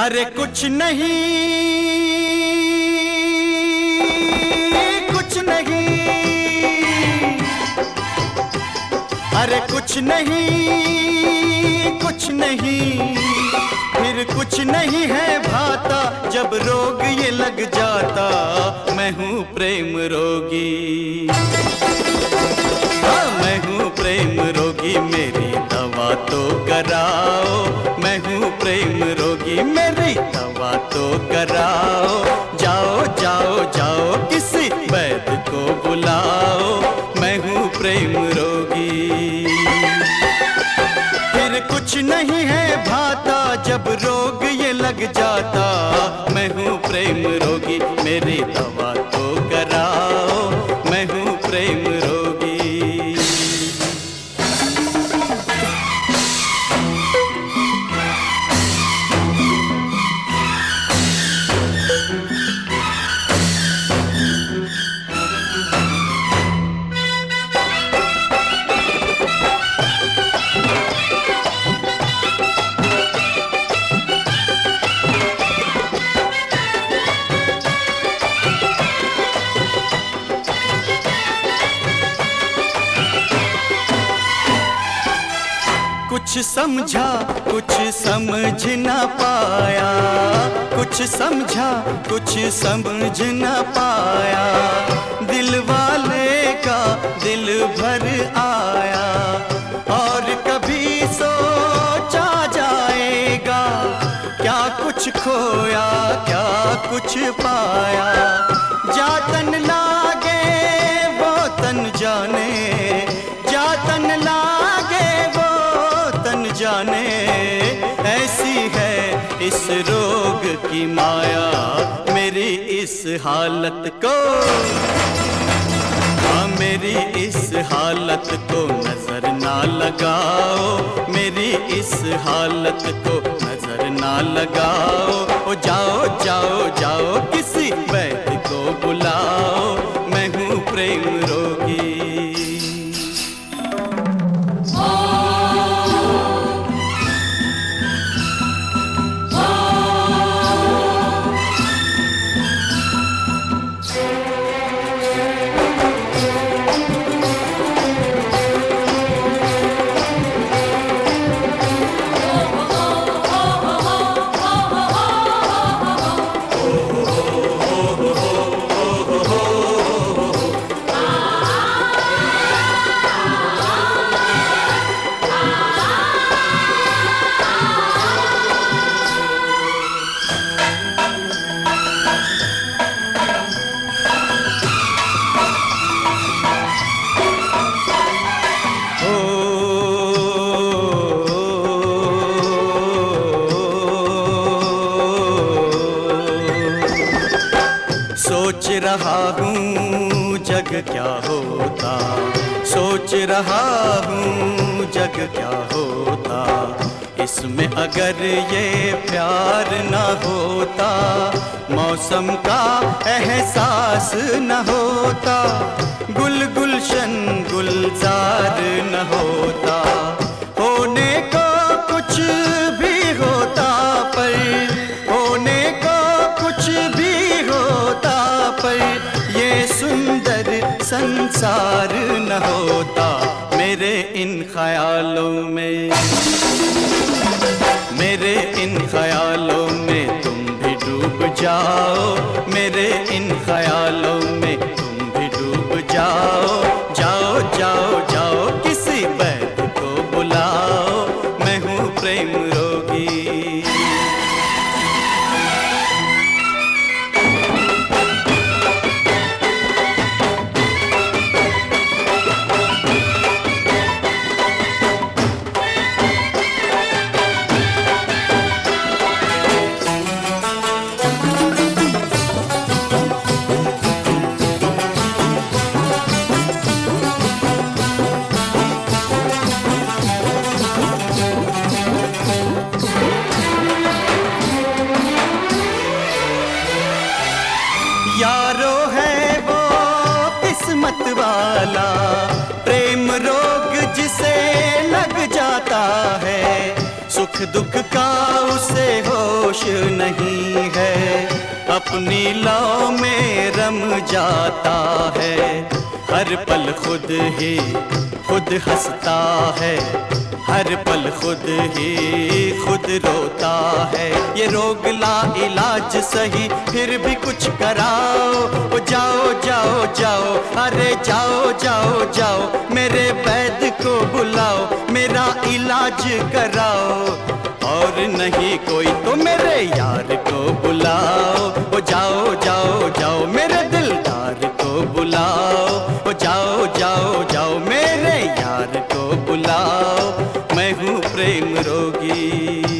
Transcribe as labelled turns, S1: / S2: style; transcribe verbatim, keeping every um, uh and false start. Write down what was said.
S1: अरे कुछ नहीं कुछ नहीं, अरे कुछ नहीं कुछ नहीं, फिर कुछ नहीं है भाता जब रोग ये लग जाता। मैं हूँ प्रेम रोगी, हाँ मैं हूँ प्रेम रोगी, मेरी दवा तो कराओ। मैं हूँ प्रेम रोगी, मेरी दवा तो कराओ। जाओ जाओ जाओ किसी वैद्य को बुलाओ। मैं हूँ प्रेम रोगी, फिर कुछ नहीं है भाता जब रोग ये लग जाता। मैं हूँ प्रेम रोगी, मेरी दवा तो कराओ। मैं हूँ प्रेम रोगी। कुछ समझा कुछ समझ न पाया, कुछ समझा कुछ समझ न पाया। दिल वाले का दिल भर आया, और कभी सोचा जाएगा क्या कुछ खोया क्या कुछ पाया। जा तन लागे वो तन जाने, जा तन लागे वो तन जाने। ऐसी है इस रोग की माया, मेरी इस हालत को, हाँ मेरी इस हालत को नजर ना लगाओ। मेरी इस हालत को नजर ना लगाओ। ओ जाओ जाओ जाओ किसी वैद्य को बुलाओ। मैं हूँ प्रेम रोगी। सोच रहा हूँ जग क्या होता, सोच रहा हूँ जग क्या होता। इसमें अगर ये प्यार न होता, मौसम का एहसास न होता, गुल गुलशन गुलजार न होता। होने को कुछ भी होता पर, होने को कुछ भी होता पर, ये सुंदर संसार न होता। मेरे इन ख्यालों में, मेरे इन ख्यालों में तुम भी डूब जाओ। मेरे इन ख्यालों में तुम भी डूब जाओ। जाओ जाओ जाओ किसी वैद्य को बुलाओ। मैं हूँ प्रेम रोगी। यारो है वो किस्मत वाला, प्रेम रोग जिसे लग जाता है। सुख दुख का उसे होश नहीं है, अपनी लौ में रम जाता है। हर पल खुद ही खुद हंसता है, हर पल खुद ही खुद रोता है। ये रोग ला इलाज सही फिर भी कुछ कराओ, ओ जाओ जाओ जाओ, अरे जाओ जाओ जाओ, मेरे वैद्य को बुलाओ, मेरा इलाज कराओ। और नहीं कोई तो मेरे यार को बुलाओ, ओ जाओ जाओ जाओ, मेरे दिलदार को बुलाओ, ओ जाओ जाओ जाओ, मेरे यार को बुलाओ। मैं हूँ प्रेम रोगी।